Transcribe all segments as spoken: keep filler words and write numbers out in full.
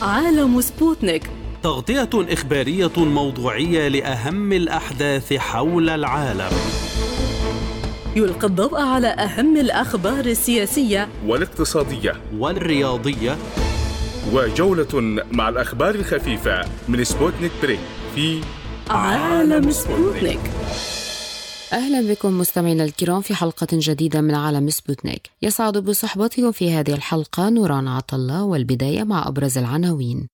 عالم سبوتنيك، تغطية إخبارية موضوعية لأهم الأحداث حول العالم. يلقي الضوء على أهم الأخبار السياسية والاقتصادية والرياضية، وجولة مع الأخبار الخفيفة من سبوتنيك بريك في عالم سبوتنيك. أهلا بكم مستمعينا الكرام في حلقة جديدة من عالم سبوتنيك. يسعد بصحبتكم في هذه الحلقة نوران عطلة، والبداية مع أبرز العناوين.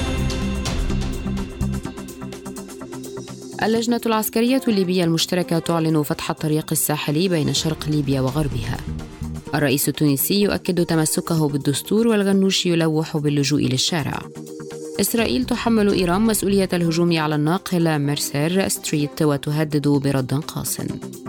اللجنة العسكرية الليبية المشتركة تعلن فتح الطريق الساحلي بين شرق ليبيا وغربها. الرئيس التونسي يؤكد تمسكه بالدستور، والغنوشي يلوح باللجوء للشارع. إسرائيل تحمل إيران مسؤولية الهجوم على الناقل ميرسير ستريت وتهدد برد قاس.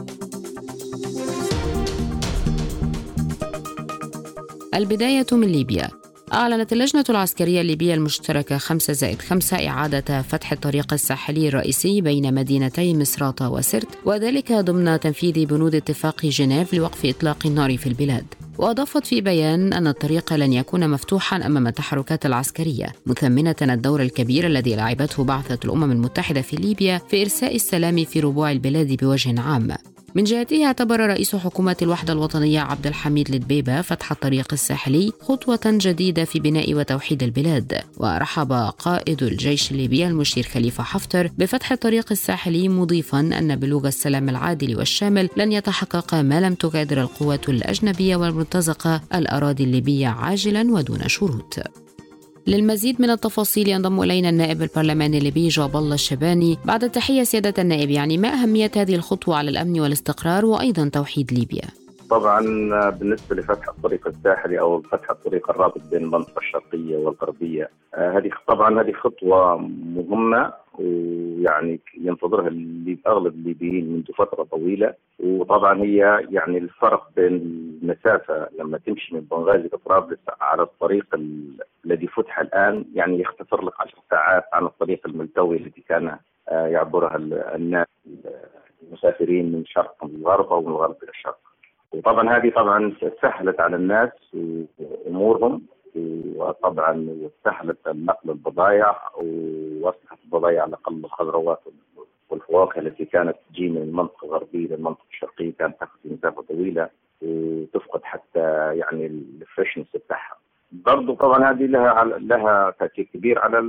البداية من ليبيا. أعلنت اللجنة العسكرية الليبية المشتركة خمسة زائد خمسة إعادة فتح الطريق الساحلي الرئيسي بين مدينتي مصراتة وسرت، وذلك ضمن تنفيذ بنود اتفاق جنيف لوقف إطلاق النار في البلاد. وأضافت في بيان أن الطريق لن يكون مفتوحا أمام التحركات العسكرية، مثمنة الدور الكبير الذي لعبته بعثة الأمم المتحدة في ليبيا في إرساء السلام في ربوع البلاد بوجه عام. من جهته اعتبر رئيس حكومة الوحدة الوطنية عبد الحميد الدبيبة فتح الطريق الساحلي خطوة جديدة في بناء وتوحيد البلاد. ورحب قائد الجيش الليبي المشير خليفة حفتر بفتح الطريق الساحلي، مضيفا أن بلوغ السلام العادل والشامل لن يتحقق ما لم تغادر القوات الأجنبية والمرتزقة الأراضي الليبية عاجلا ودون شروط. للمزيد من التفاصيل ينضم إلينا النائب البرلماني الليبي جاب الله الشباني. بعد التحية سيادة النائب، يعني ما أهمية هذه الخطوة على الأمن والاستقرار وأيضا توحيد ليبيا؟ طبعا بالنسبة لفتح الطريق الساحلي أو فتح الطريق الرابط بين المنطقة الشرقية والغربية، آه هذه طبعا هذه خطوة مهمة، ويعني ينتظرها اللي أغلب الليبيين منذ فترة طويلة. وطبعا هي يعني الفرق بين المسافة لما تمشي من بنغازي لطرابلس على الطريق الذي فتح الآن، يعني يختصر لك عشر ساعات عن الطريق الملتوي التي كان آه يعبرها الناس المسافرين من شرق الغرب أو من الغرب إلى الشرق. وطبعا هذه طبعا سهلت على الناس امورهم، وطبعا سهلت نقل البضائع واصبحت البضائع على الاقل الخضروات والفواكه التي كانت تجي من المنطقه الغربيه للمنطقه الشرقيه كانت تاخذ مسافه طويله وتفقد حتى يعني الفريشنس بتاعها. برضو طبعا هذه لها لها تاكيد كبير على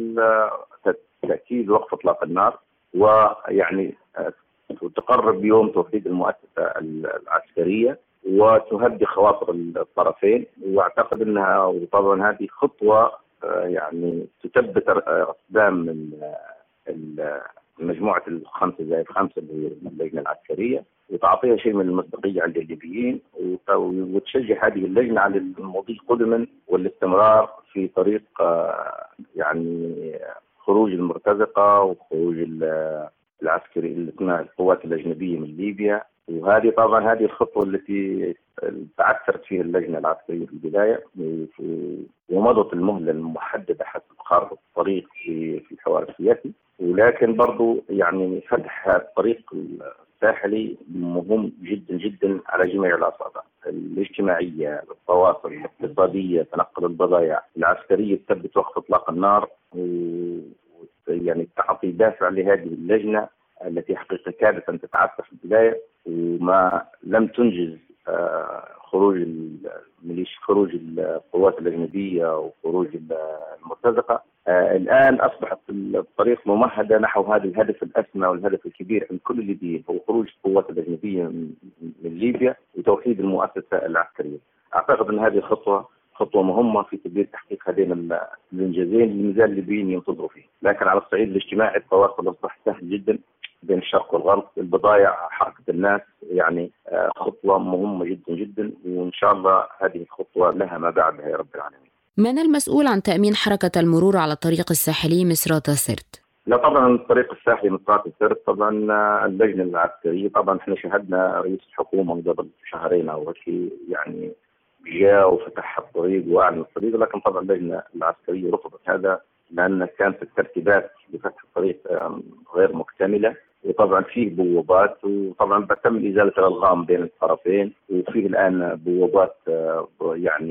تاكيد وقف اطلاق النار، ويعني وتقرب يوم توحيد المؤسسه العسكريه وتهدي خواطر الطرفين. واعتقد انها وطبعا هذه خطوه يعني تثبت اقدام مجموعه الخمسه زائد خمسه اللجنه العسكريه، وتعطيها شيء من المصداقيه عند الليبيين، وتشجع هذه اللجنه على المضي قدما والاستمرار في طريق يعني خروج المرتزقه وخروج العسكري القوات الأجنبية من ليبيا. وهذه طبعا هذه الخطوة التي تعثرت فيها اللجنة العسكرية في البداية، ومضت المهلة المحددة حسب خارطة الطريق في في الحوار السياسي. ولكن برضو يعني فتح الطريق الساحلي مهم جدا جدا على جميع الأصعدة الاجتماعية، التواصل، الاقتصادية، تنقل البضائع، العسكرية، تثبت وقف إطلاق النار، و يعني تعطي دافع لهذه اللجنة التي حقيقة كادت أن تتعثر في البداية وما لم تنجز خروج الميليش خروج القوات الأجنبية وخروج المرتزقة. الآن أصبحت الطريق ممهدة نحو هذا الهدف الأسمى والهدف الكبير عند كل الليبيين، هو خروج القوات الأجنبية من ليبيا وتوحيد المؤسسة العسكرية. أعتقد أن هذه الخطوة خطوة مهمة في سبيل تحقيق هذين الإنجازين اللي مازال الليبيين ينتظروا فيه. لكن على الصعيد الاجتماعي التواصل أصبح سهل جدا بين الشرق والغرب، البضائع، حركة الناس، يعني خطوة مهمة جدا جدا، وإن شاء الله هذه الخطوة لها ما بعدها يا رب العالمين. من المسؤول عن تأمين حركة المرور على الطريق الساحلي مصراتة سرت؟ لا طبعا الطريق الساحلي مصراتة سرت طبعا اللجنة العسكرية، طبعا احنا شهدنا رئيس الحكومة قبل شهرين أو شيء يعني جاء وفتح الطريق واعلن الطريق، لكن طبعا اللجنه العسكريه رفضت هذا لان كانت الترتيبات لفتح الطريق غير مكتمله، وطبعا فيه بوابات، وطبعا تم ازاله الالغام بين الطرفين، وفيه الان بوابات يعني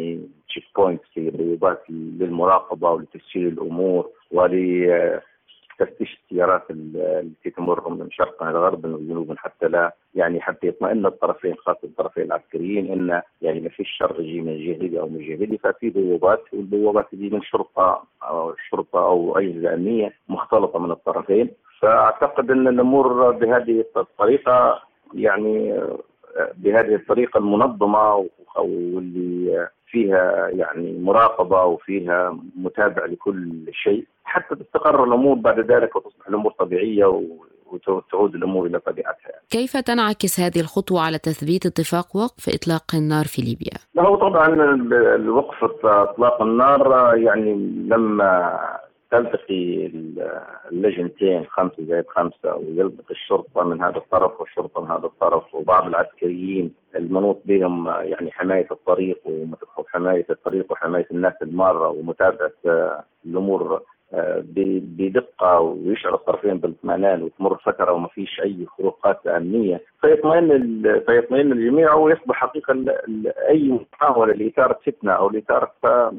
تشيك بوينتس، هي بوابات للمراقبة ولتسجيل الأمور ولتفتيش السيارات التي تمر من شرقا إلى غربا وجنوبا، حتى لا يعني حتى يطمئن الطرفين خاصة الطرفين العسكريين أن يعني ما فيش شر يجي من جهة أو من جهة، ففي بوابات، والبوابات دي من شرطة أو شرطة أو أجهزة أمنية مختلطة من الطرفين. فأعتقد أن الأمور بهذه الطريقة يعني بهذه الطريقة المنظمة واللي فيها يعني مراقبة وفيها متابعة لكل شيء حتى تستقر الأمور بعد ذلك وتصبح الأمور طبيعية وتعود الأمور إلى طبيعتها. كيف تنعكس هذه الخطوة على تثبيت اتفاق وقف إطلاق النار في ليبيا؟ هو طبعا الوقف إطلاق النار يعني لما تلتقي اللجنتين خمسة زائد خمسة ويلتقي الشرطة من هذا الطرف والشرطة من هذا الطرف وبعض العسكريين المنوط بهم يعني حماية الطريق وحماية الطريق وحماية الناس المارة ومتابعة الأمور بدقة، ويشعر الطرفين بالاطمئنان وتمر فترة وما فيش أي خروقات أمنية، فيطمئن فيطمئن الجميع ويصبح حقيقة أي محاولة لإثارة فتنة أو لإثارة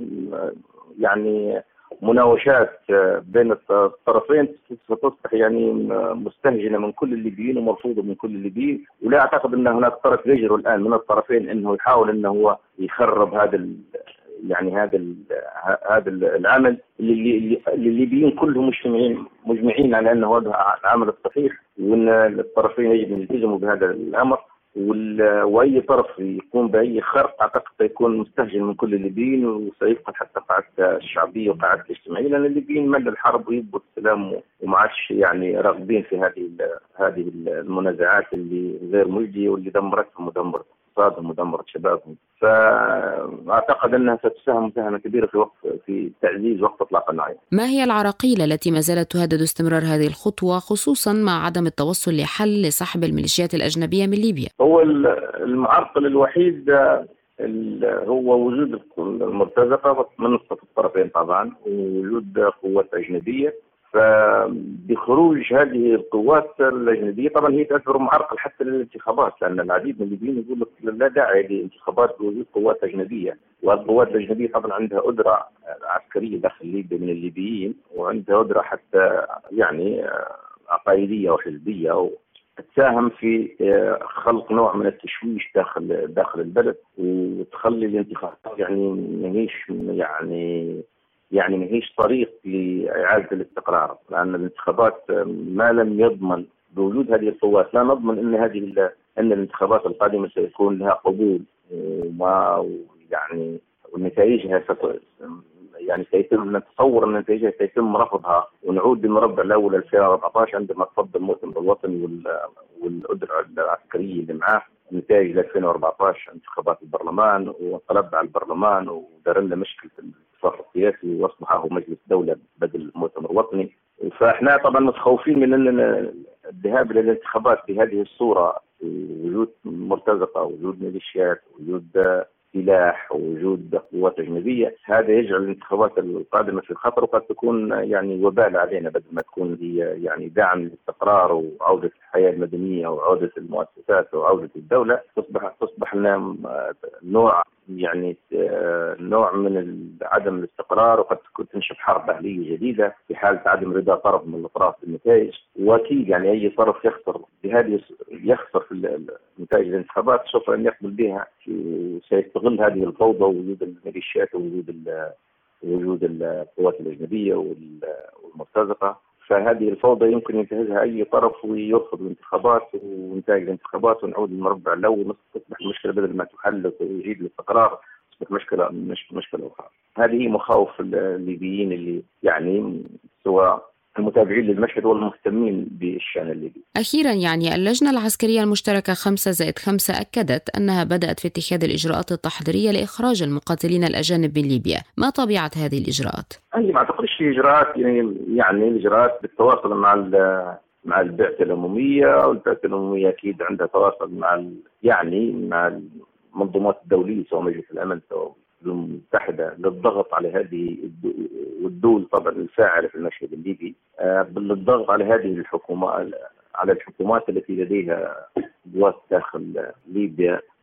يعني مناوشات بين الطرفين ستصبح يعني مستهجنة من كل الليبيين ومرفوضة من كل الليبيين. ولا أعتقد أن هناك طرف يجرؤ الآن من الطرفين أنه يحاول أنه هو يخرب هذا يعني هذا هذا العمل اللي اللي الليبيين كلهم مجتمعين مجمعين على أنه هذا العمل الصحيح، وأن الطرفين يجب أن يلتزموا بهذا الأمر، واي طرف يقوم باي خرق اعتقد سيكون مستهجن من كل الليبيين وسيفقد حتى قاعدته الشعبيه وقاعدته الاجتماعيه، لان الليبيين مل الحرب ويبوا السلام وما عادش يعني راغبين في هذه هذه المنازعات اللي غير مجديه واللي دمرتهم ودمرت اقتصادهم ودمرت شبابهم. فاعتقد انها ستساهم مساهمه كبيره في وقف في تعزيز وقف اطلاق النار. ما هي العراقيل التي ما زالت تهدد استمرار هذه الخطوه خصوصا مع عدم التوصل لحل لسحب الميليشيات الاجنبيه من ليبيا؟ هو المعرقل الوحيد هو وجود المرتزقه من الطرفين طبعا، ووجود قوات اجنبيه. فبخروج هذه القوات الأجنبية طبعا هي تأثر معرقل حتى للانتخابات، لأن العديد من الليبيين يقول لك لا داعي لانتخابات بوجود قوات أجنبية، والقوات الأجنبية طبعا عندها قدرة عسكرية داخل ليبيا من الليبيين، وعندها قدرة حتى يعني عقائدية وحزبية تساهم في خلق نوع من التشويش داخل داخل البلد، وتخلي الانتخابات يعني ماهيش يعني يعني ما هيش طريق لإعادة الاستقرار، لأن الانتخابات ما لم يضمن بوجود هذه القوات لا نضمن أن هذه أن الانتخابات القادمة سيكون لها قبول وما يعني ونتائجها يعني سيتم نتصور أن نتائجها سيتم رفضها، ونعود للمربع الأول ألفين وأربعة عشر عندما تفضل المؤتمر الوطني والقدرة العسكرية اللي معاه نتائج ألفين وأربعة عشر انتخابات البرلمان وانقلب على البرلمان ودار لنا مشكلة الاتفاق السياسي واصبح هو مجلس دولة بدل المؤتمر الوطني. فاحنا طبعا متخوفين من ان الذهاب الى الانتخابات بهذه الصورة، وجود مرتزقة وجود ميليشيات وجود سلاح ووجود قوات أجنبية، هذا يجعل الانتخابات القادمة في خطر، وقد تكون يعني وبال علينا بدل ما تكون هي يعني دعم للاستقرار وعودة الحياة المدنية وعودة المؤسسات وعودة الدولة، تصبح تصبح لنا نوع يعني نوع من عدم الاستقرار، وقد تكون تنشب حرب أهلية جديدة في حالة عدم رضا طرف من الأطراف بالنتائج. وأكيد يعني أي طرف يخسر بهذه يخسر في نتائج الانتخابات سوف أن يقبل بها، وسيستغل هذه الفوضى ووجود الميليشيات ووجود وجود القوات الأجنبية والمرتزقة. فهذه الفوضى يمكن ينتهزها أي طرف ويرفض الانتخابات ونتائج الانتخابات، ونعود للمربع الأول، تصبح المشكلة بدل ما تحل ويجيد الاستقرار تصبح مشكلة مش مشكلة أخرى. هذه مخاوف الليبيين اللي يعني سواء المتابعين للمشهد والمهتمين بالشأن الليبي. أخيرا يعني اللجنة العسكرية المشتركة خمسة زائد خمسة أكدت أنها بدأت في اتخاذ الإجراءات التحضيرية لإخراج المقاتلين الأجانب من ليبيا، ما طبيعة هذه الإجراءات؟ أي ما أعتقدش في إجراءات يعني يعني الإجراءات بالتواصل مع مع البعثة الأممية، والبعثة الأممية أكيد عندها تواصل مع يعني مع المنظمات الدولية سواء مجلس الأمن سواء الأمم المتحدة للضغط على هذه والدول طبعا الفاعلة في المشهد الليبي، بالضغط على هذه الحكومات على الحكومات التي لديها قوات داخل ليبيا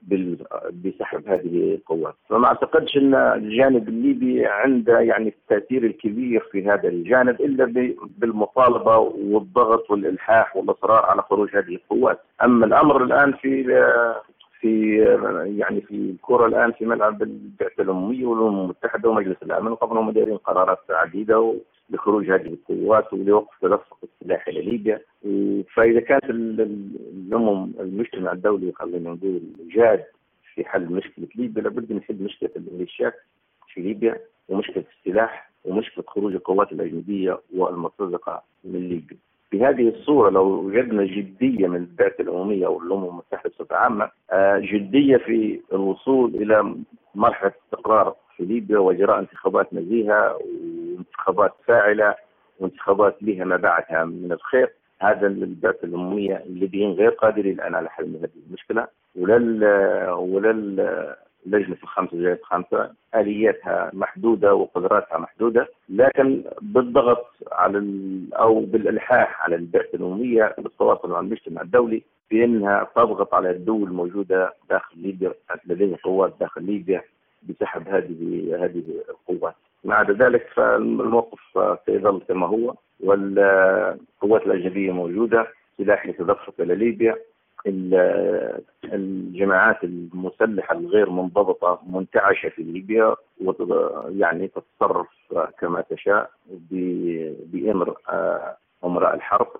بسحب هذه القوات. فما أعتقدش أن الجانب الليبي عنده يعني التأثير الكبير في هذا الجانب إلا بالمطالبة والضغط والإلحاح والإصرار على خروج هذه القوات. أما الأمر الآن في في يعني في الكرة الآن في ملعب البعثة الأممية والأمم المتحدة ومجلس الأمن، وطبعا هم دايرين قرارات عديدة لخروج هذه القوات ولوقف تدفق السلاح إلى ليبيا. فإذا كانت الأمم المجتمع الدولي خلينا نقول جاد في حل مشكلة ليبيا، لابد من حل مشكلة الميليشيات في ليبيا ومشكلة السلاح ومشكلة خروج القوات الأجنبية والمرتزقة من ليبيا. في هذه الصورة لو وجدنا جدية من البعثة الأممية أو الأمم المتحدة بصفة عامة، جدية في الوصول إلى مرحلة استقرار في ليبيا وإجراء انتخابات نزيهة وانتخابات فاعلة وانتخابات لها ما بعدها من الخير، هذا البعثة الأممية الليبيين غير قادرين الآن على حل هذه المشكلة، ولل ولل لجنة الخمسة زائد خمسة آلياتها محدودة وقدراتها محدودة، لكن بالضغط على أو بالإلحاح على البعثة الأممية بالتواصل مع المجتمع الدولي بأنها تضغط على الدول الموجودة داخل ليبيا لديها قوات داخل ليبيا بسحب هذه هذه القوات. ما عدا ذلك فالموقف سيظل كما هو، والقوات الأجنبية موجودة، سلاح يتدفق إلى ليبيا، الجماعات المسلحة الغير منضبطة منتعشة في ليبيا ويعني تتصرف كما تشاء بأمر أمراء الحرب،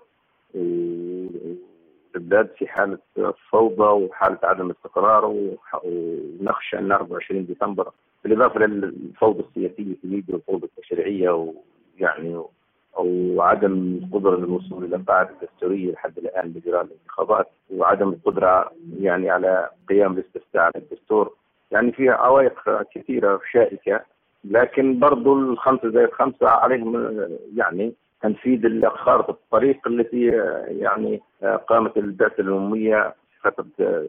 والبلاد في حالة فوضى وحالة عدم استقرار، ونخشى أن أربعة وعشرين ديسمبر بالإضافة للفوضى السياسية في ليبيا والفوضى التشريعية ويعني أو عدم القدرة للوصول إلى القاعدة الدستورية لحد الآن بإجراء الانتخابات، وعدم القدرة يعني على قيام الاستفتاء على الدستور، يعني فيها عوائق كثيرة شائكة. لكن برضو الخمسة زائد خمسة عليهم يعني تنفيذ خارطة الطريق التي يعني قامت البعثة الأممية فترة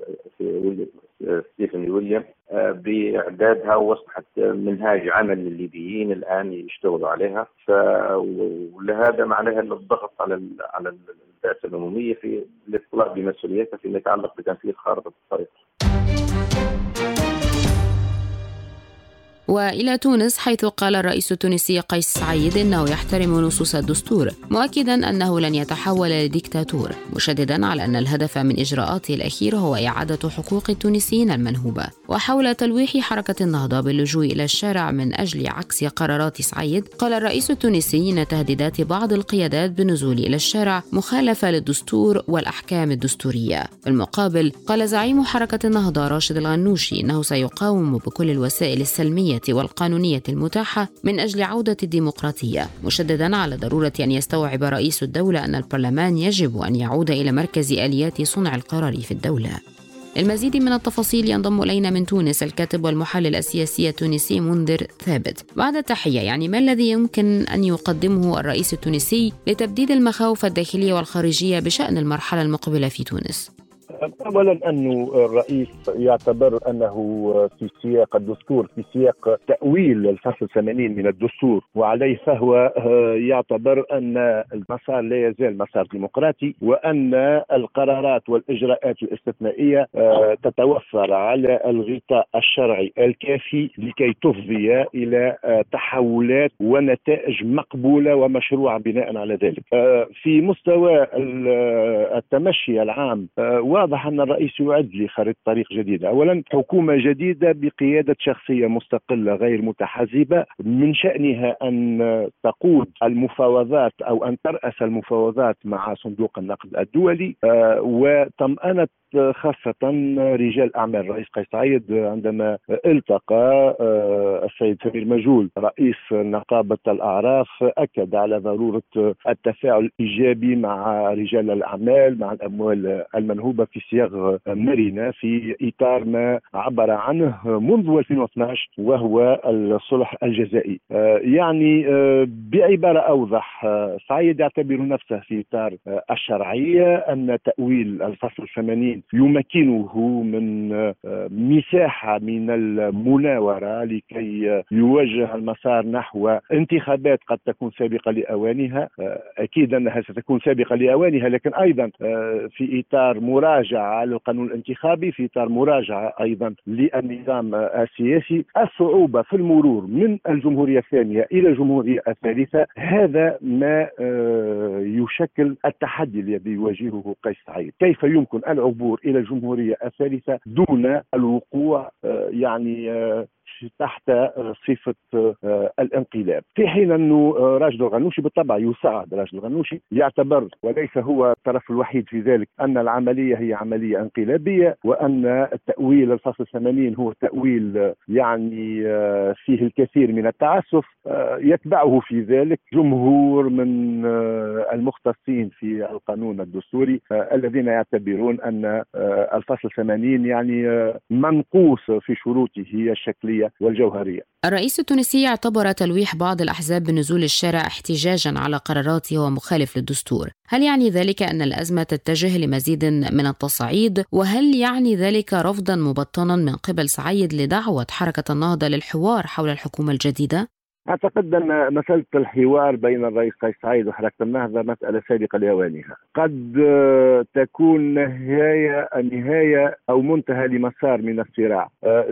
ستيفن ويليام بإعدادها، وأصبحت منهاج عمل للليبيين الآن يشتغلوا عليها. ولهذا معناها الضغط على على البعثة الأممية في الاطلاع بمسؤوليتها فيما يتعلق بتنفيذ خارطة الطريق. وإلى تونس، حيث قال الرئيس التونسي قيس سعيد إنه يحترم نصوص الدستور، مؤكدا أنه لن يتحول لديكتاتور، مشددا على أن الهدف من إجراءاته الأخيرة هو إعادة حقوق التونسيين المنهوبة. وحول تلويح حركة النهضة باللجوء إلى الشارع من أجل عكس قرارات سعيد، قال الرئيس التونسي إن تهديدات بعض القيادات بالنزول إلى الشارع مخالفة للدستور والأحكام الدستورية. بالمقابل، قال زعيم حركة النهضة راشد الغنوشي إنه سيقاوم بكل الوسائل السلمية والقانونية المتاحة من أجل عودة الديمقراطية، مشددا على ضرورة أن يستوعب رئيس الدولة أن البرلمان يجب أن يعود إلى مركز آليات صنع القرار في الدولة. المزيد من التفاصيل ينضم إلينا من تونس الكاتب والمحلل السياسي التونسي منذر ثابت. بعد التحية، يعني ما الذي يمكن أن يقدمه الرئيس التونسي لتبديد المخاوف الداخلية والخارجية بشأن المرحلة المقبلة في تونس؟ أولا أن الرئيس يعتبر أنه في سياق الدستور، في سياق تأويل الفصل الثمانين من الدستور، وعليه فهو يعتبر أن المسار لا يزال مسار ديمقراطي، وأن القرارات والإجراءات الاستثنائية تتوفر على الغطاء الشرعي الكافي لكي تفضي إلى تحولات ونتائج مقبولة ومشروعة بناء على ذلك. في مستوى التمشي العام واضح أن الرئيس يعد لخريطة طريق جديدة. أولا، حكومة جديدة بقيادة شخصية مستقلة غير متحزبة من شأنها أن تقود المفاوضات أو أن ترأس المفاوضات مع صندوق النقد الدولي، وطمأنة خاصة رجال أعمال الرئيس قيس سعيد عندما التقى السيد سمير مجول رئيس نقابة الأعراف، أكد على ضرورة التفاعل الإيجابي مع رجال الأعمال، مع الأموال المنهوبة في صياغ مرنة في إطار ما عبر عنه منذ ألفين واثني عشر وهو الصلح الجزائي. يعني بعبارة أوضح، سعيد يعتبر نفسه في إطار الشرعية، أن تأويل الفصل الثمانين السنين يمكنه من مساحة من المناورة لكي يوجه المسار نحو انتخابات قد تكون سابقة لأوانها. أكيد أنها ستكون سابقة لأوانها، لكن أيضا في إطار مراجعة للقانون الانتخابي، في إطار مراجعة أيضا للنظام السياسي. الصعوبة في المرور من الجمهورية الثانية إلى الجمهورية الثالثة هذا ما يشكل التحدي الذي يواجهه قيس سعيد. كيف يمكن العبور إلى الجمهورية الثالثة دون الوقوع يعني تحت صفة الانقلاب، في حين أنه راشد الغنوشي بالطبع يساعد. راشد الغنوشي يعتبر، وليس هو الطرف الوحيد في ذلك، أن العملية هي عملية انقلابية، وأن التأويل الفصل ثمانين هو تأويل يعني فيه الكثير من التعسف. يتبعه في ذلك جمهور من المختصين في القانون الدستوري الذين يعتبرون أن الفصل ثمانين يعني منقوص في شروطه الشكلية والجوهرية. الرئيس التونسي اعتبر تلويح بعض الأحزاب بنزول الشارع احتجاجا على قراراته ومخالف للدستور. هل يعني ذلك أن الأزمة تتجه لمزيد من التصعيد؟ وهل يعني ذلك رفضا مبطنا من قبل سعيد لدعوة حركة النهضة للحوار حول الحكومة الجديدة؟ أعتقد أن مسألة الحوار بين الرئيس قيس سعيد وحركة النهضة مسألة سابقة لأوانها. قد تكون نهاية نهاية أو منتهى لمسار من الصراع،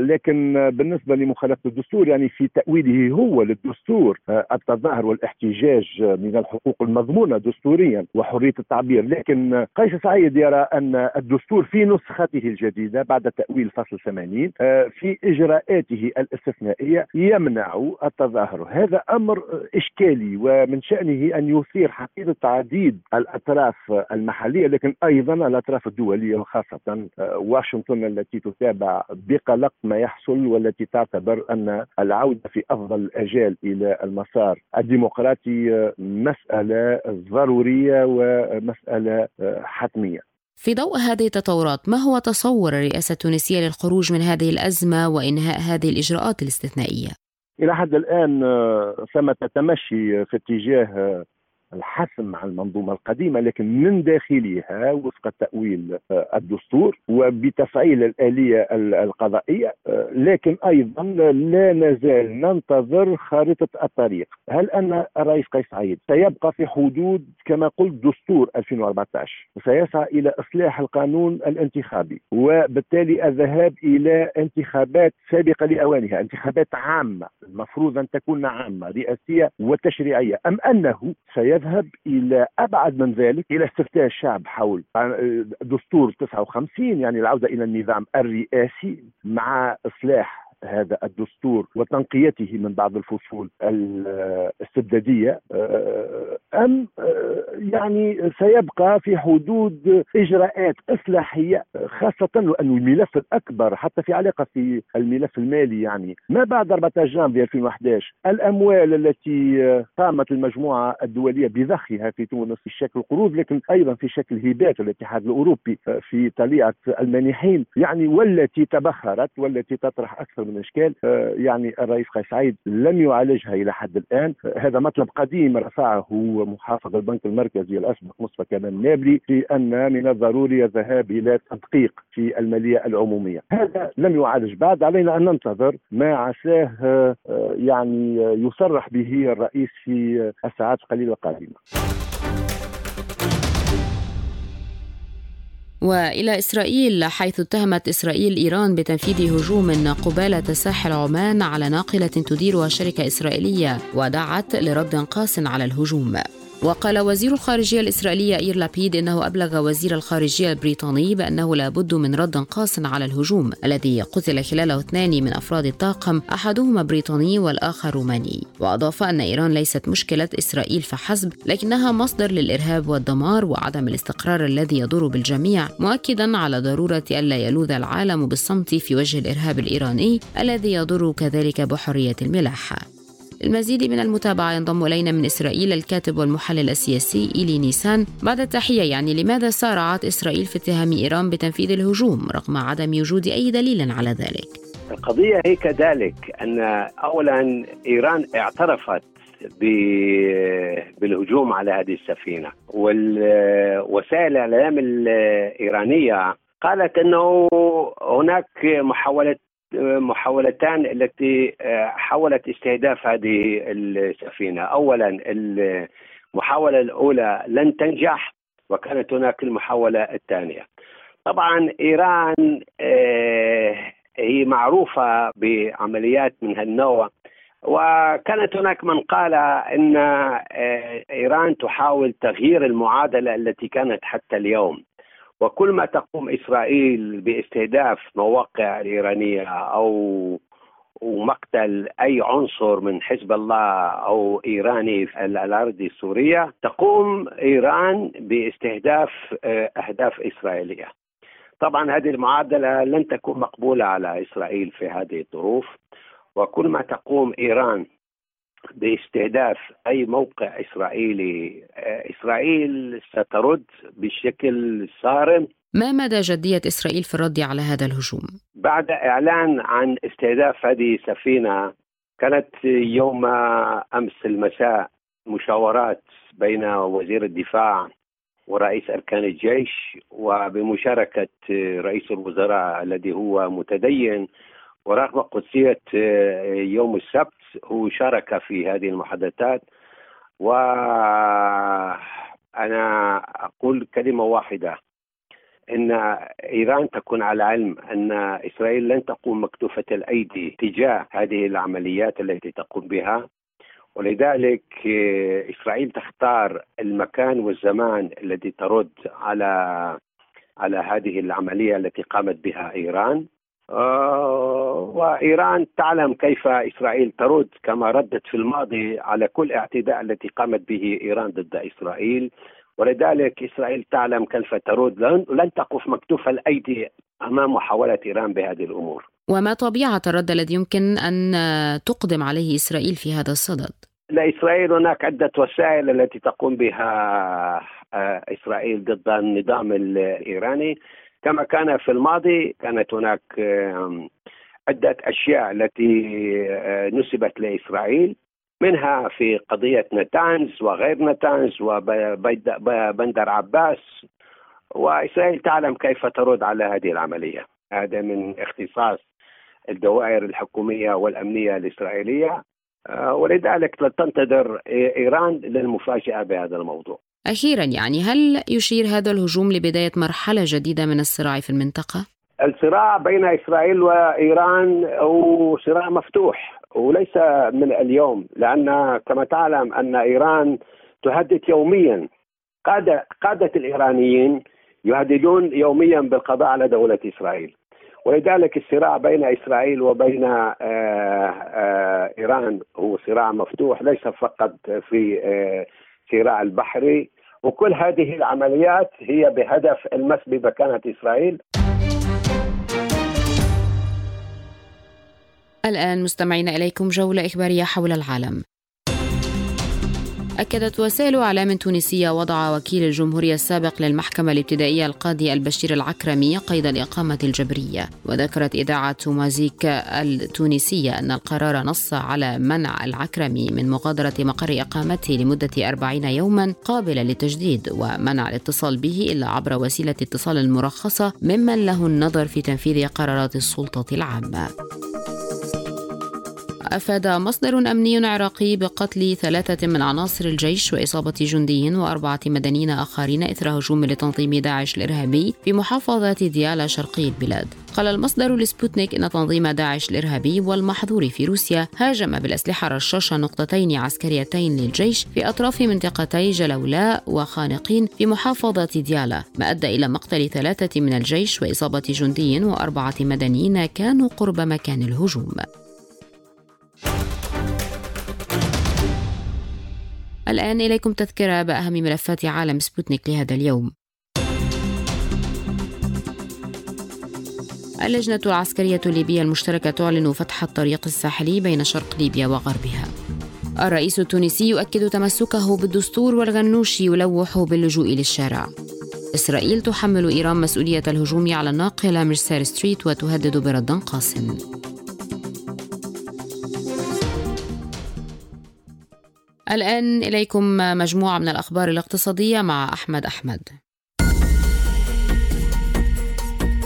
لكن بالنسبة لمخالفة الدستور يعني في تأويله هو للدستور التظاهر والاحتجاج من الحقوق المضمونة دستوريا وحرية التعبير، لكن قيس سعيد يرى أن الدستور في نسخته الجديدة بعد تأويل فصل ثمانين في إجراءاته الاستثنائية يمنع التظاهر. هذا أمر إشكالي ومن شأنه أن يثير حقيقة تعديد الأطراف المحلية، لكن أيضا الأطراف الدولية وخاصة واشنطن التي تتابع بقلق ما يحصل والتي تعتبر أن العودة في أفضل الأجال إلى المسار الديمقراطي مسألة ضرورية ومسألة حتمية. في ضوء هذه التطورات، ما هو تصور الرئاسة التونسية للخروج من هذه الأزمة وإنهاء هذه الإجراءات الاستثنائية؟ إلى حد الآن ثمة تمشي في اتجاه الحسم مع المنظومة القديمة، لكن من داخلها وفق تأويل الدستور وبتفعيل الآلية القضائية، لكن أيضا لا نزال ننتظر خارطة الطريق. هل أن الرئيس قيس سعيد سيبقى في حدود كما قلت دستور ألفين وأربعة عشر وسيسعى إلى إصلاح القانون الانتخابي وبالتالي الذهاب إلى انتخابات سابقة لأوانها، انتخابات عامة المفروض أن تكون عامة رئاسية وتشريعية، أم أنه سيذهب إلى أبعد من ذلك إلى استفتاء الشعب حول دستور تسعة وخمسين، يعني العودة إلى النظام الرئاسي مع إصلاح هذا الدستور وتنقيته من بعض الفصول الاستبدادية، أم يعني سيبقى في حدود إجراءات إصلاحية، خاصة لأن الملف الأكبر حتى في علاقة في الملف المالي يعني ما بعد أربعة عشر جانفي ألفين وأحد عشر الأموال التي قامت المجموعة الدولية بضخها في تونس في شكل قروض لكن أيضا في شكل هبات الاتحاد الأوروبي في طليعة المانحين يعني والتي تبخرت والتي تطرح أكثر من إشكال، يعني الرئيس قيس سعيد لم يعالجها إلى حد الآن. هذا مطلب قديم رفعه محافظ البنك المركزي الأسبق مصطفى كمال النابلي في أن من الضروري الذهاب إلى تدقيق في المالية العمومية. هذا لم يعالج بعد، علينا أن ننتظر ما عساه يعني يصرح به الرئيس في الساعات القليلة القادمة. وإلى إسرائيل، حيث اتهمت إسرائيل إيران بتنفيذ هجوم قبالة ساحل عمان على ناقلة تديرها شركة إسرائيلية ودعت لرد قاس على الهجوم. وقال وزير الخارجية الإسرائيلي يائير لابيد إنه أبلغ وزير الخارجية البريطاني بأنه لابد من رد قاس على الهجوم الذي قتل خلاله اثنان من أفراد الطاقم، أحدهما بريطاني والآخر روماني. وأضاف أن إيران ليست مشكلة إسرائيل فحسب، لكنها مصدر للإرهاب والدمار وعدم الاستقرار الذي يضر بالجميع، مؤكدا على ضرورة ألا يلوذ العالم بالصمت في وجه الإرهاب الإيراني الذي يضر كذلك بحرية الملاحة. المزيد من المتابعة ينضم إلينا من إسرائيل الكاتب والمحلل السياسي إيلي نيسان. بعد التحية، يعني لماذا سارعت إسرائيل في اتهام إيران بتنفيذ الهجوم رغم عدم وجود أي دليل على ذلك؟ القضية هي كذلك أن أولا إيران اعترفت بالهجوم على هذه السفينة، والوسائل الإعلام الإيرانية قالت أنه هناك محاولة محاولتان التي حاولت استهداف هذه السفينة. أولا المحاولة الأولى لن تنجح، وكانت هناك المحاولة الثانية. طبعا إيران هي معروفة بعمليات من هالنوع، وكانت هناك من قال أن إيران تحاول تغيير المعادلة التي كانت حتى اليوم، وكل ما تقوم إسرائيل باستهداف مواقع إيرانية أو ومقتل أي عنصر من حزب الله أو إيراني في الأراضي السورية، تقوم إيران باستهداف أهداف إسرائيلية. طبعا هذه المعادلة لن تكون مقبولة على إسرائيل في هذه الظروف، وكل ما تقوم إيران باستهداف أي موقع إسرائيلي، إسرائيل سترد بشكل صارم. ما مدى جدية إسرائيل في الرد على هذا الهجوم؟ بعد إعلان عن استهداف هذه السفينة، كانت يوم أمس المساء مشاورات بين وزير الدفاع ورئيس أركان الجيش، وبمشاركة رئيس الوزراء الذي هو متدين ورغم قدسية يوم السبت، هو شارك في هذه المحادثات. وأنا أقول كلمة واحدة، إن إيران تكون على علم أن إسرائيل لن تقوم مكتوفة الأيدي تجاه هذه العمليات التي تقوم بها، ولذلك إسرائيل تختار المكان والزمان الذي ترد على على هذه العملية التي قامت بها إيران. وإيران تعلم كيف إسرائيل ترد، كما ردت في الماضي على كل اعتداء التي قامت به إيران ضد إسرائيل، ولذلك إسرائيل تعلم كيف ترد، لن تقف مكتوف الأيدي أمام محاولة إيران بهذه الأمور. وما طبيعة الرد الذي يمكن أن تقدم عليه إسرائيل في هذا الصدد؟ لإسرائيل هناك عدة وسائل التي تقوم بها إسرائيل ضد النظام الإيراني. كما كان في الماضي، كانت هناك عدة أشياء التي نسبت لإسرائيل، منها في قضية نتانز وغير نتانز وبندر عباس، وإسرائيل تعلم كيف ترد على هذه العملية. هذا من اختصاص الدوائر الحكومية والأمنية الإسرائيلية، ولذلك تنتظر إيران للمفاجأة بهذا الموضوع. أخيرا، يعني هل يشير هذا الهجوم لبداية مرحلة جديدة من الصراع في المنطقة؟ الصراع بين إسرائيل وإيران هو صراع مفتوح وليس من اليوم، لأن كما تعلم أن إيران تهدد يوميا، قادة, قادة الإيرانيين يهددون يوميا بالقضاء على دولة إسرائيل، ولذلك الصراع بين إسرائيل وبين آآ آآ إيران هو صراع مفتوح، ليس فقط في صراع البحري، وكل هذه العمليات هي بهدف المس بمكانة إسرائيل. الآن مستمعين إليكم جولة إخبارية حول العالم. أكدت وسائل إعلام تونسية وضع وكيل الجمهورية السابق للمحكمة الابتدائية القاضي البشير العكرمي قيد الإقامة الجبرية. وذكرت إذاعة موازيك التونسية أن القرار نص على منع العكرمي من مغادرة مقر إقامته لمدة أربعين يوما قابلة للتجديد، ومنع الاتصال به إلا عبر وسيلة اتصال المرخصة ممن له النظر في تنفيذ قرارات السلطة العامة. أفاد مصدر أمني عراقي بقتل ثلاثة من عناصر الجيش وإصابة جندي وأربعة مدنيين آخرين إثر هجوم لتنظيم داعش الإرهابي في محافظة ديالا شرقي البلاد. قال المصدر لسبوتنيك إن تنظيم داعش الإرهابي والمحظور في روسيا هاجم بالأسلحة الرشاشة نقطتين عسكريتين للجيش في أطراف منطقتي جلولاء وخانقين في محافظة ديالا، ما أدى إلى مقتل ثلاثة من الجيش وإصابة جندي وأربعة مدنيين كانوا قرب مكان الهجوم. الآن إليكم تذكرة بأهم ملفات عالم سبوتنيك لهذا اليوم. اللجنة العسكرية الليبية المشتركة تعلن فتح الطريق الساحلي بين شرق ليبيا وغربها. الرئيس التونسي يؤكد تمسكه بالدستور، والغنوشي يلوح باللجوء للشارع. إسرائيل تحمل إيران مسؤولية الهجوم على الناقلة مرسال ستريت وتهدد برد قاس. الآن إليكم مجموعة من الأخبار الاقتصادية مع أحمد أحمد.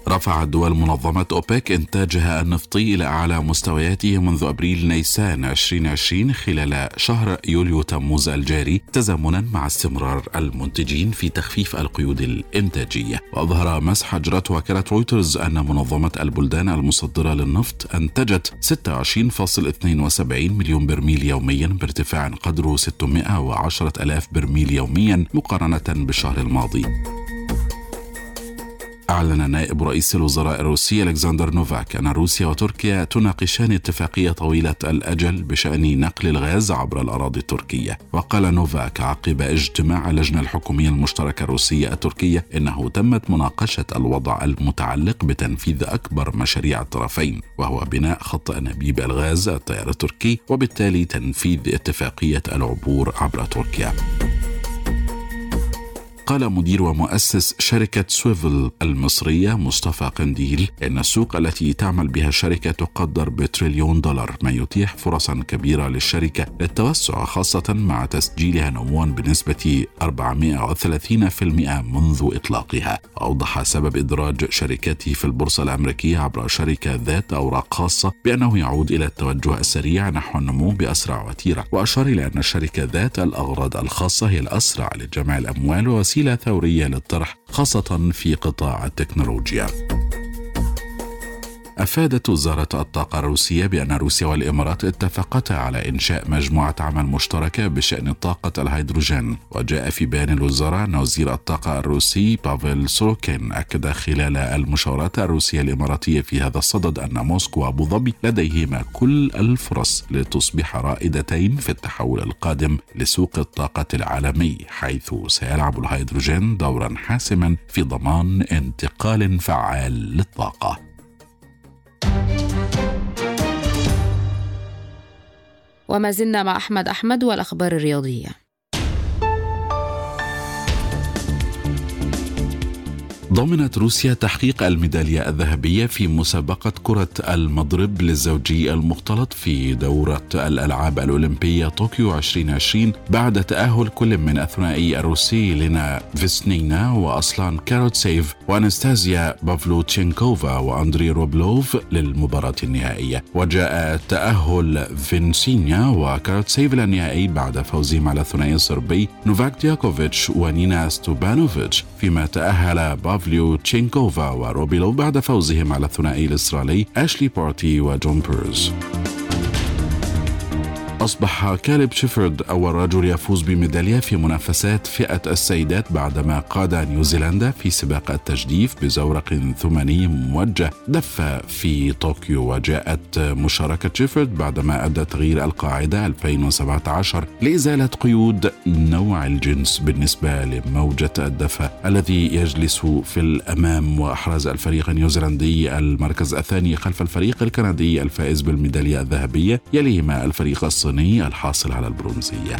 رفعت دول منظمة أوبك إنتاجها النفطي إلى أعلى مستوياته منذ أبريل نيسان ألفين وعشرين خلال شهر يوليو تموز الجاري، تزامنا مع استمرار المنتجين في تخفيف القيود الإنتاجية. وأظهر مسح أجرته وكالة رويترز أن منظمة البلدان المصدرة للنفط أنتجت ستة وعشرين فاصلة اثنين وسبعين مليون برميل يوميا بارتفاع قدره ستمائة وعشرة آلاف برميل يوميا مقارنة بالشهر الماضي. أعلن نائب رئيس الوزراء الروسي ألكسندر نوفاك أن روسيا وتركيا تناقشان اتفاقية طويلة الأجل بشأن نقل الغاز عبر الأراضي التركية. وقال نوفاك عقب اجتماع اللجنة الحكومية المشتركة الروسية التركية إنه تمت مناقشة الوضع المتعلق بتنفيذ أكبر مشاريع الطرفين، وهو بناء خط أنابيب الغاز التيار التركي، وبالتالي تنفيذ اتفاقية العبور عبر تركيا. قال مدير ومؤسس شركة سويفل المصرية مصطفى قنديل إن السوق التي تعمل بها الشركة تقدر بتريليون دولار، ما يتيح فرصا كبيرة للشركة للتوسع، خاصة مع تسجيلها نموا بنسبة أربعمائة وثلاثين بالمئة منذ إطلاقها. أوضح سبب إدراج شركته في البورصة الأمريكية عبر شركة ذات أوراق خاصة بأنه يعود إلى التوجه السريع نحو النمو بأسرع وتيرة، وأشار إلى أن الشركة ذات الأغراض الخاصة هي الأسرع لجمع الأموال ووسيلة ثورية للطرح، خاصة في قطاع التكنولوجيا. أفادت وزارة الطاقة الروسية بأن روسيا والإمارات اتفقتا على إنشاء مجموعة عمل مشتركة بشأن طاقة الهيدروجين. وجاء في بيان الوزارة أن وزير الطاقة الروسي بافيل سوروكين أكد خلال المشاورات الروسية الإماراتية في هذا الصدد أن موسكو وأبو ظبي لديهما كل الفرص لتصبح رائدتين في التحول القادم لسوق الطاقة العالمي، حيث سيلعب الهيدروجين دورا حاسما في ضمان انتقال فعال للطاقة. وما زلنا مع أحمد أحمد والأخبار الرياضية. ضمنت روسيا تحقيق الميدالية الذهبية في مسابقة كرة المضرب للزوجي المختلط في دورة الألعاب الأولمبية طوكيو عشرين عشرين بعد تأهل كل من الثنائي الروسي لينا فيسنينا وأصلان كاروتسيف وأنستازيا بافلوتشينكوفا وأندري روبلوف للمباراة النهائية. وجاء تأهل فينسينيا وكاروتسيف للنهائي بعد فوزهم على الثنائي الصربي نوفاك دياكوفيتش ونينا ستوبانوفيتش، فيما تأهل بافلوتشينكوفا وروبيلوف بعد فوزهم على الثنائي الإسرائيلي أشلي بارتي وجون بيرز. أصبح كاليب شيفرد أول رجل يفوز بميدالية في منافسات فئة السيدات بعدما قاد نيوزيلندا في سباق التجديف بزورق ثماني موجه دف في طوكيو. وجاءت مشاركة شيفرد بعدما أدى تغيير القاعدة ألفين وسبعة عشر لإزالة قيود نوع الجنس بالنسبة لموجة الدفة الذي يجلس في الأمام، وأحرز الفريق النيوزيلندي المركز الثاني خلف الفريق الكندي الفائز بالميدالية الذهبية، يليهما الفريق الصيني الحاصل على البرونزية.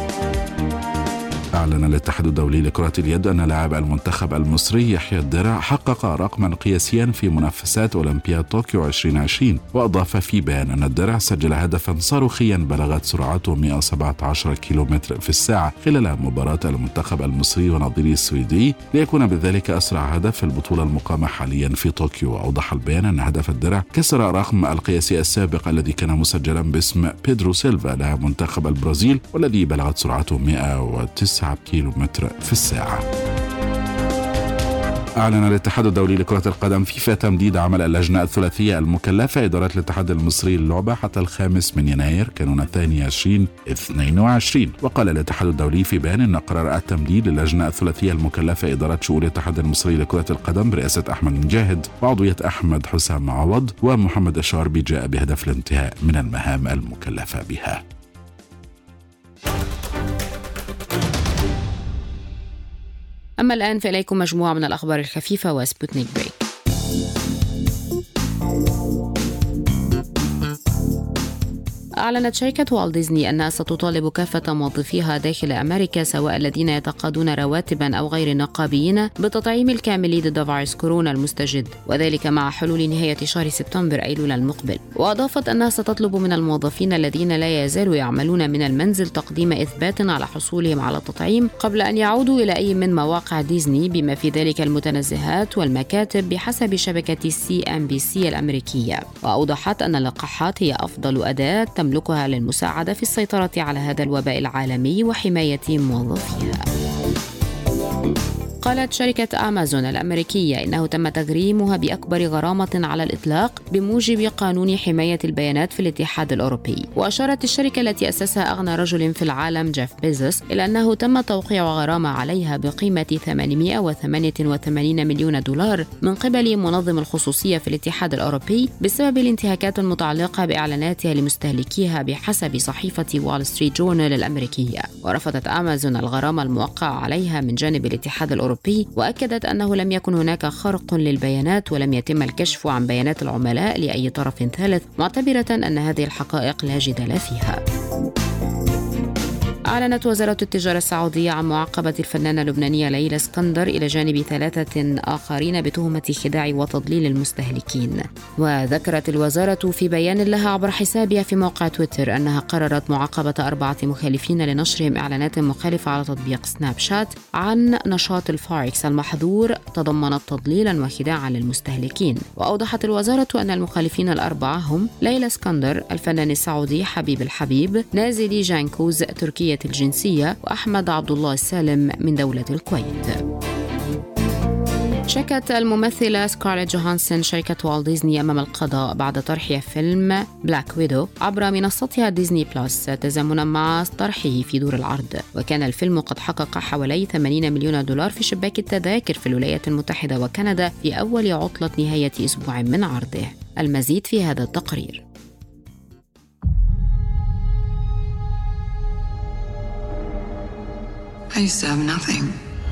أعلن الاتحاد الدولي لكرة اليد أن لاعب المنتخب المصري يحيى الدرع حقق رقما قياسيا في منافسات أولمبياد طوكيو عشرين عشرين. وأضاف في بيان أن الدرع سجل هدفا صاروخيا بلغت سرعته مئة وسبعة عشر كيلومتر في الساعة خلال مباراة المنتخب المصري ونظيره السويدي، ليكون بذلك أسرع هدف في البطولة المقامة حاليا في طوكيو. أوضح البيان أن هدف الدرع كسر رقم القياسي السابق الذي كان مسجلا باسم بيدرو سيلفا لاعب منتخب البرازيل، والذي بلغت سرعته مئة وتسعة كيلومتر في الساعة. أعلن الاتحاد الدولي لكرة القدم فيفا تمديد عمل اللجنة الثلاثية المكلفة إدارة الاتحاد المصري للعبة حتى الخامس من يناير كانون الثاني عشرين اثنين وعشرين. وقال الاتحاد الدولي في بيان أن قرار التمديد للجنة الثلاثية المكلفة إدارة شؤون الاتحاد المصري لكرة القدم برئاسة أحمد مجاهد وعضوية أحمد حسام عوض ومحمد الشاربي جاء بهدف الانتهاء من المهام المكلفة بها. أما الآن فإليكم مجموعة من الأخبار الخفيفة وسبوتنيك بريك. أعلنت شركة والت ديزني أنها ستطالب كافة موظفيها داخل أمريكا سواء الذين يتقاضون رواتبا أو غير نقابيين بالتطعيم الكامل ضد فيروس كورونا المستجد، وذلك مع حلول نهاية شهر سبتمبر أيلول المقبل. وأضافت أنها ستطلب من الموظفين الذين لا يزالوا يعملون من المنزل تقديم إثبات على حصولهم على التطعيم قبل أن يعودوا إلى أي من مواقع ديزني، بما في ذلك المتنزهات والمكاتب بحسب شبكة سي إم بي سي الأمريكية. وأوضحت أن اللقاحات هي أفضل أداة تملكها للمساعدة في السيطرة على هذا الوباء العالمي وحماية موظفيها. قالت شركة أمازون الأمريكية إنه تم تغريمها بأكبر غرامة على الإطلاق بموجب قانون حماية البيانات في الاتحاد الأوروبي. وأشارت الشركة التي أسسها أغنى رجل في العالم جيف بيزوس إلى أنه تم توقيع غرامة عليها بقيمة ثمانمائة وثمانية وثمانين مليون دولار من قبل منظم الخصوصية في الاتحاد الأوروبي بسبب الانتهاكات المتعلقة بإعلاناتها لمستهلكيها بحسب صحيفة وول ستريت جورنال الأمريكية. ورفضت أمازون الغرامة الموقعة عليها من جانب الاتحاد الأوروبي، وأكدت أنه لم يكن هناك خرق للبيانات ولم يتم الكشف عن بيانات العملاء لأي طرف ثالث، معتبرة أن هذه الحقائق لا جدال فيها. أعلنت وزارة التجارة السعودية عن معاقبة الفنانة اللبنانية ليلى اسكندر إلى جانب ثلاثة آخرين بتهمة خداع وتضليل المستهلكين. وذكرت الوزارة في بيان لها عبر حسابها في موقع تويتر أنها قررت معاقبة أربعة مخالفين لنشرهم إعلانات مخالفة على تطبيق سناب شات عن نشاط الفاركس المحظور تضمنت تضليلا وخداعا للمستهلكين. وأوضحت الوزارة أن المخالفين الأربعة هم ليلى اسكندر، الفنان السعودي حبيب الحبيب، نازلي جانكوز تركية الجنسية، وأحمد عبد الله السالم من دولة الكويت. شكت الممثلة سكارليت جوهانسون شركة والت ديزني أمام القضاء بعد طرحها فيلم بلاك ويدو عبر منصتها ديزني بلس تزامنا مع طرحه في دور العرض. وكان الفيلم قد حقق حوالي ثمانين مليون دولار في شباك التذاكر في الولايات المتحدة وكندا في أول عطلة نهاية أسبوع من عرضه. المزيد في هذا التقرير. I used to have nothing.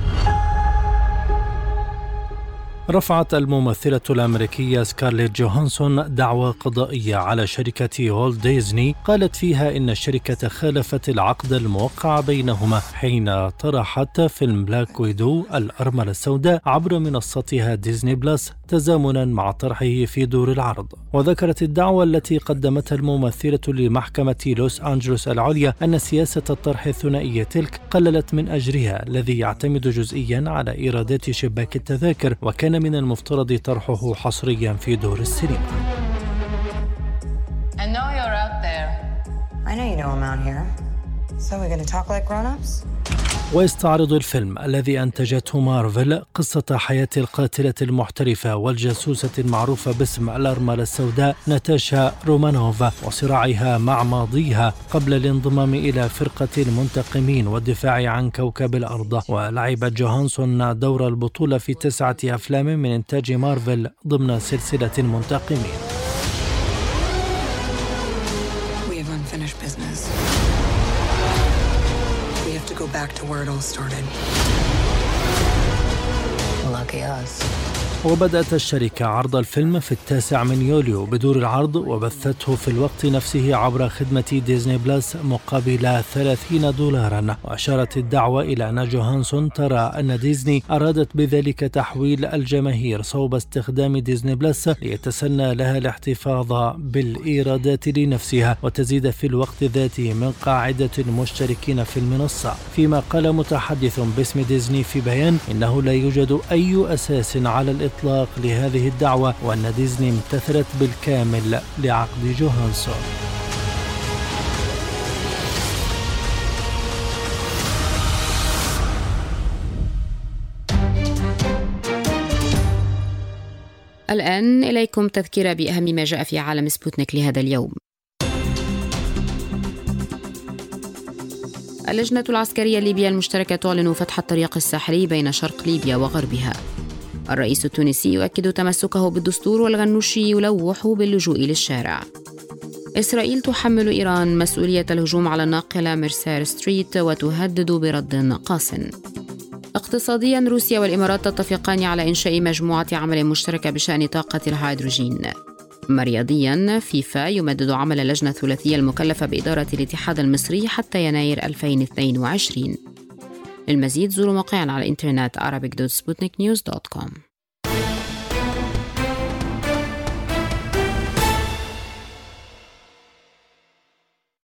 رفعت الممثلة الأمريكية سكارليت جوهانسون دعوى قضائية على شركة والت ديزني قالت فيها إن الشركة خالفت العقد الموقع بينهما حين طرحت فيلم بلاك ويدو الأرملة السوداء عبر منصتها ديزني بلس تزامنا مع طرحه في دور العرض. وذكرت الدعوى التي قدمتها الممثلة لمحكمة لوس أنجلوس العليا أن سياسة الطرح الثنائية تلك قللت من أجرها الذي يعتمد جزئيا على إيرادات شباك التذاكر، وكان من المفترض طرحه حصريا في دور السينما. I know you're out there. I know you know I'm out here. So we're going to talk like grown-ups? ويستعرض الفيلم الذي أنتجته مارفل قصة حياة القاتلة المحترفة والجاسوسة المعروفة باسم الأرملة السوداء ناتاشا رومانوفا وصراعها مع ماضيها قبل الانضمام إلى فرقة المنتقمين والدفاع عن كوكب الأرض. ولعبت جوهانسون دور البطولة في تسعة أفلام من إنتاج مارفل ضمن سلسلة المنتقمين. We have unfinished business. Go back to where it all started. Lucky us. وبدأت الشركة عرض الفيلم في التاسع من يوليو بدور العرض وبثته في الوقت نفسه عبر خدمة ديزني بلس مقابل ثلاثين دولارا. وأشارت الدعوة إلى أن جوهانسون ترى أن ديزني أرادت بذلك تحويل الجماهير صوب استخدام ديزني بلس ليتسنى لها الاحتفاظ بالإيرادات لنفسها وتزيد في الوقت ذاته من قاعدة المشتركين في المنصة. فيما قال متحدث باسم ديزني في بيان إنه لا يوجد أي أساس على الإطلاق إطلاق لهذه الدعوة وأن ديزني امتثلت بالكامل لعقد جوهانسون. الآن إليكم تذكرة بأهم ما جاء في عالم سبوتنيك لهذا اليوم. اللجنة العسكرية الليبية المشتركة تعلن فتح الطريق الساحلي بين شرق ليبيا وغربها. الرئيس التونسي يؤكد تمسكه بالدستور والغنوشي يلوح باللجوء للشارع. إسرائيل تحمل إيران مسؤولية الهجوم على الناقلة ميرسير ستريت وتهدد برد قاس. اقتصاديا روسيا والإمارات تتفقان على إنشاء مجموعة عمل مشتركة بشأن طاقة الهيدروجين. أما رياضيا، فيفا يمدد عمل اللجنة الثلاثية المكلفة بإدارة الاتحاد المصري حتى يناير ألفين واثنين وعشرين. للمزيد زوروا موقعنا على الإنترنت arabic dot sputnik news dot com.